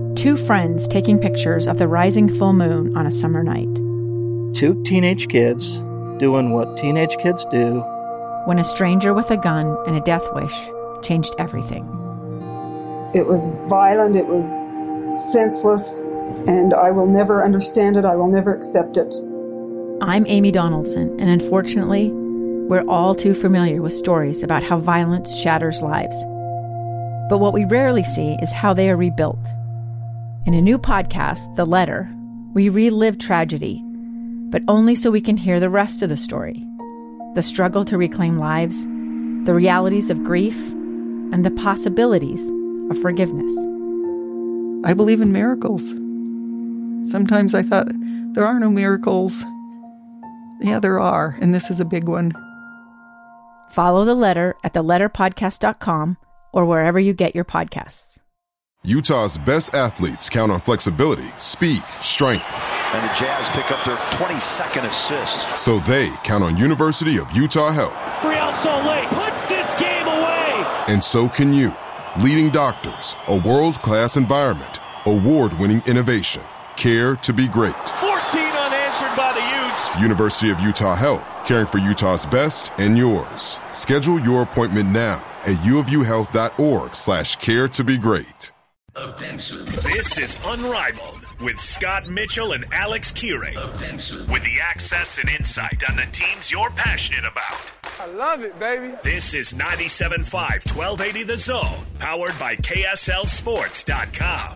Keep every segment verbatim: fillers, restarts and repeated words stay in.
Two friends taking pictures of the rising full moon on a summer night. Two teenage kids doing what teenage kids do. When a stranger with a gun and a death wish changed everything. It was violent, it was senseless, and I will never understand it, I will never accept it. I'm Amy Donaldson, and unfortunately, we're all too familiar with stories about how violence shatters lives. But what we rarely see is how they are rebuilt. In a new podcast, The Letter, we relive tragedy, but only so we can hear the rest of the story. The struggle to reclaim lives, the realities of grief, and the possibilities of forgiveness. I believe in miracles. Sometimes I thought, there are no miracles. Yeah, there are, and this is a big one. Follow The Letter at the letter podcast dot com or wherever you get your podcasts. Utah's best athletes count on flexibility, speed, strength. And the Jazz pick up their twenty-second assist. So they count on University of Utah Health. Real Soleil puts this game away. And so can you. Leading doctors, a world-class environment, award-winning innovation, care to be great. fourteen unanswered by the Utes. University of Utah Health, caring for Utah's best and yours. Schedule your appointment now at uofuhealth.org slash care to be great. Attention. This is Unrivaled with Scott Mitchell and Alex Kearing. Attention. With the access and insight on the teams you're passionate about. I love it, baby. This is ninety-seven point five, twelve eighty The Zone, powered by K S L Sports dot com.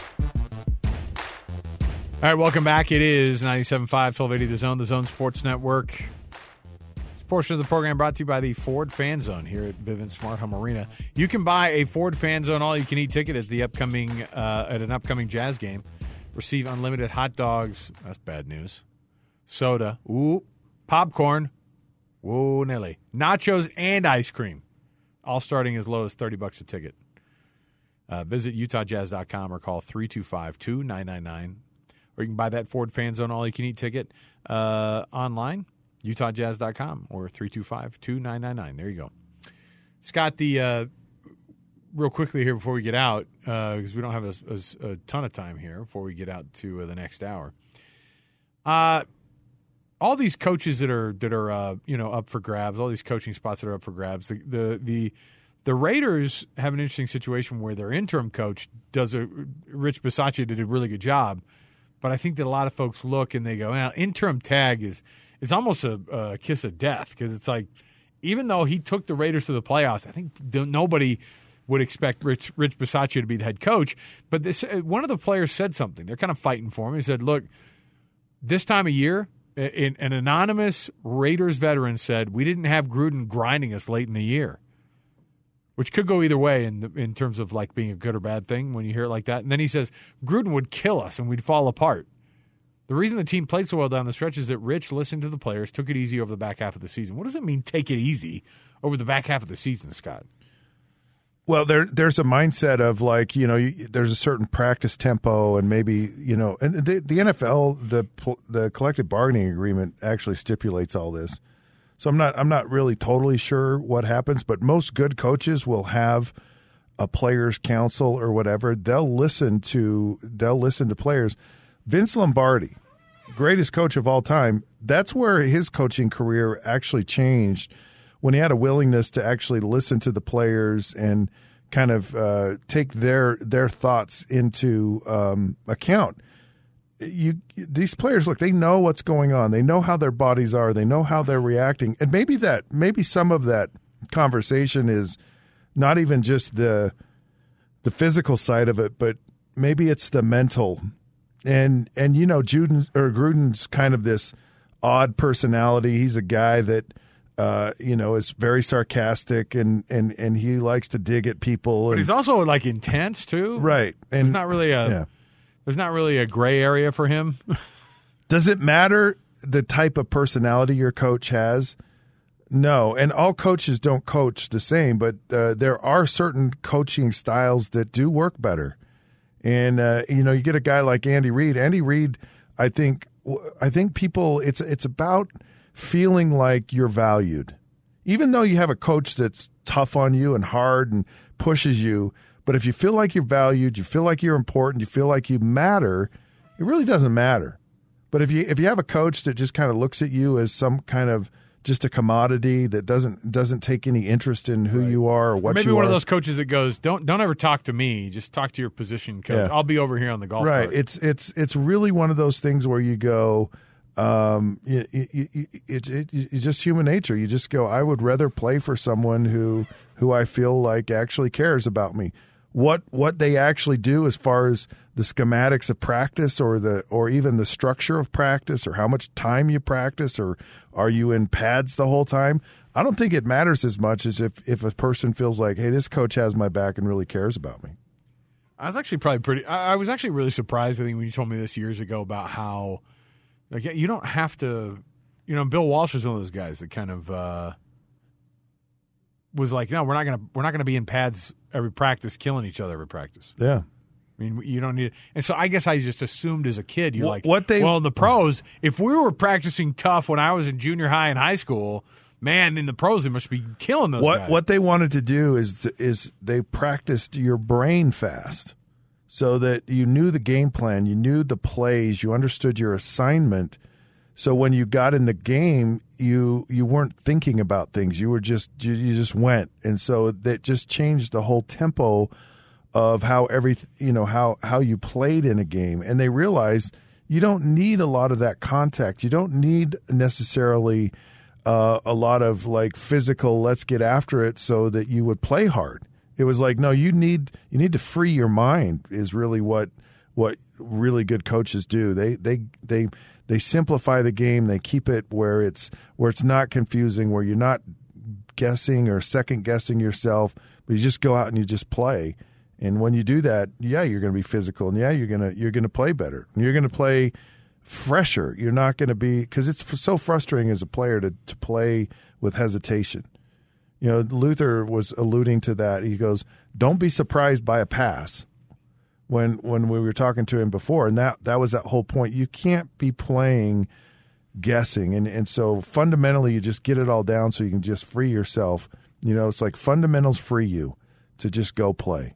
All right, welcome back. It is ninety-seven point five, twelve eighty The Zone, the Zone Sports Network. This portion of the program brought to you by the Ford Fan Zone here at Vivint Smart Home Arena. You can buy a Ford Fan Zone all-you-can-eat ticket at the upcoming uh, at an upcoming Jazz game. Receive unlimited hot dogs. That's bad news. Soda. Ooh. Popcorn. Whoa, Nelly. Nachos and ice cream. All starting as low as thirty bucks a ticket. Uh, visit utah jazz dot com or call three two five, two nine nine nine. Or you can buy that Ford Fan Zone all-you-can-eat ticket uh, online, utah jazz dot com or three two five, two nine nine nine. There you go. Scott, the uh, real quickly here before we get out, because uh, we don't have a, a, a ton of time here before we get out to uh, the next hour. Uh, all these coaches that are that are uh, you know up for grabs, all these coaching spots that are up for grabs. The the the, the Raiders have an interesting situation where their interim coach does a Rich Bisaccia did a really good job. But I think that a lot of folks look and they go, well, interim tag is is almost a, a kiss of death because it's like, even though he took the Raiders to the playoffs, I think nobody would expect Rich, Rich Bisaccia to be the head coach. But this one of the players said something. They're kind of fighting for him. He said, look, this time of year, an anonymous Raiders veteran said, we didn't have Gruden grinding us late in the year. Which could go either way in the, in terms of like being a good or bad thing when you hear it like that. And then he says, Gruden would kill us and we'd fall apart. The reason the team played so well down the stretch is that Rich listened to the players, took it easy over the back half of the season. What does it mean, take it easy over the back half of the season, Scott? Well, there there's a mindset of like, you know, you, there's a certain practice tempo and maybe, you know, and the, the N F L, the the collective bargaining agreement actually stipulates all this. So I'm not I'm not really totally sure what happens, but most good coaches will have a players' council or whatever. They'll listen to they'll listen to players. Vince Lombardi, greatest coach of all time, that's where his coaching career actually changed when he had a willingness to actually listen to the players and kind of uh, take their their thoughts into um, account. You these players, look, they know what's going on. They know how their bodies are. They know how they're reacting. And maybe that maybe some of that conversation is not even just the the physical side of it, but maybe it's the mental. And and you know, Juden or Gruden's kind of this odd personality. He's a guy that uh, you know, is very sarcastic and, and, and he likes to dig at people. But and, he's also like intense too. Right. And it's not really a yeah. There's not really a gray area for him. Does it matter the type of personality your coach has? No, and all coaches don't coach the same, but uh, there are certain coaching styles that do work better. And uh, you know, you get a guy like Andy Reid. Andy Reid, I think, I think people. It's it's about feeling like you're valued, even though you have a coach that's tough on you and hard and pushes you. But if you feel like you're valued, you feel like you're important, you feel like you matter, it really doesn't matter. But if you if you have a coach that just kind of looks at you as some kind of just a commodity that doesn't doesn't take any interest in who right. you are or what or maybe you one are. of those coaches that goes, don't don't ever talk to me, just talk to your position coach. Yeah. I'll be over here on the golf right. cart. It's it's it's really one of those things where you go, um, it, it, it, it, it's just human nature. You just go, I would rather play for someone who who I feel like actually cares about me. What what they actually do as far as the schematics of practice or the or even the structure of practice or how much time you practice or are you in pads the whole time, I don't think it matters as much as if, if a person feels like, hey, this coach has my back and really cares about me. I was actually probably pretty – I was actually really surprised, I think, when you told me this years ago about how like, you don't have to – you know, Bill Walsh was one of those guys that kind of uh, was like, no, we're not going to we're not going to be in pads every practice killing each other every practice. Yeah. I mean, you don't need it. And so I guess I just assumed as a kid, you're what, like, what they, well, in the pros, if we were practicing tough when I was in junior high and high school, man, in the pros, they must be killing those what, guys. What they wanted to do is is they practiced your brain fast so that you knew the game plan, you knew the plays, you understood your assignment. So when you got in the game, you you weren't thinking about things. You were just you, you just went. And so that just changed the whole tempo of how every you know how how you played in a game, and they realized you don't need a lot of that contact. You don't need necessarily uh, a lot of like physical let's get after it so that you would play hard. It was like no, you need you need to free your mind is really what what really good coaches do. They they they they simplify the game. They keep it where it's where it's not confusing, where you're not guessing or second guessing yourself, but you just go out and you just play. And when you do that, yeah, you're going to be physical, and yeah, you're going to you're going to play better. And you're going to play fresher. You're not going to be because it's so frustrating as a player to to play with hesitation. You know, Luther was alluding to that. He goes, "Don't be surprised by a pass." When when we were talking to him before, and that that was that whole point. You can't be playing guessing, and and so fundamentally, you just get it all down so you can just free yourself. You know, it's like fundamentals free you to just go play.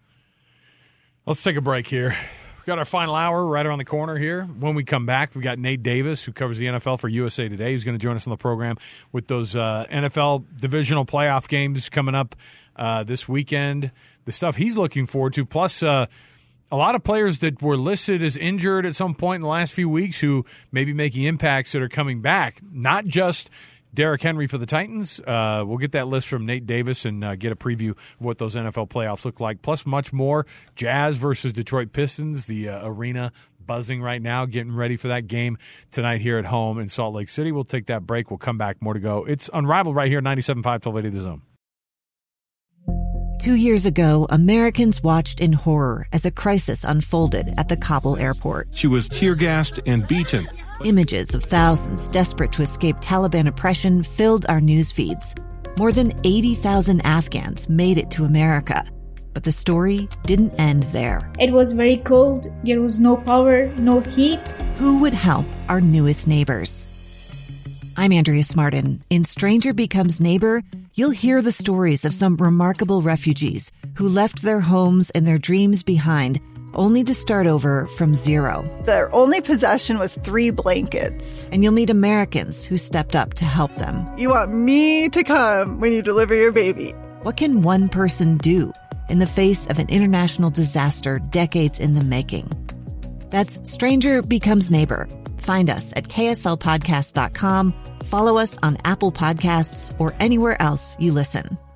Let's take a break here. We've got our final hour right around the corner here. When we come back, we've got Nate Davis, who covers the N F L for U S A Today, who's going to join us on the program with those uh, N F L divisional playoff games coming up uh, this weekend, the stuff he's looking forward to, plus uh, a lot of players that were listed as injured at some point in the last few weeks who may be making impacts that are coming back, not just Derrick Henry for the Titans. Uh, we'll get that list from Nate Davis and uh, get a preview of what those N F L playoffs look like, plus much more. Jazz versus Detroit Pistons, the uh, arena buzzing right now, getting ready for that game tonight here at home in Salt Lake City. We'll take that break. We'll come back. More to go. It's Unrivaled right here, ninety-seven point five, twelve eighty The Zone. Two years ago, Americans watched in horror as a crisis unfolded at the Kabul airport. She was tear-gassed and beaten. Images of thousands desperate to escape Taliban oppression filled our news feeds. More than eighty thousand Afghans made it to America. But the story didn't end there. It was very cold. There was no power, no heat. Who would help our newest neighbors? I'm Andrea Smartin. In Stranger Becomes Neighbor, you'll hear the stories of some remarkable refugees who left their homes and their dreams behind, only to start over from zero. Their only possession was three blankets. And you'll meet Americans who stepped up to help them. You want me to come when you deliver your baby. What can one person do in the face of an international disaster decades in the making? That's Stranger Becomes Neighbor. Find us at K S L podcast dot com. Follow us on Apple Podcasts or anywhere else you listen.